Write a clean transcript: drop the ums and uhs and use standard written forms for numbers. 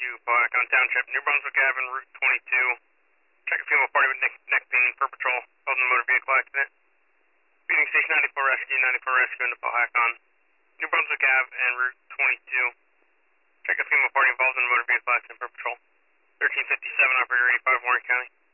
Pawhak on Township, New Brunswick Avenue, Route 22. Check a female party with neck pain per patrol. Called in a motor vehicle accident. Speeding Station 94 Rescue into Pawhak on New Brunswick Ave and Route 22. Check a female party involved in a motor vehicle accident per patrol. 1357, Operator 85, Warren County.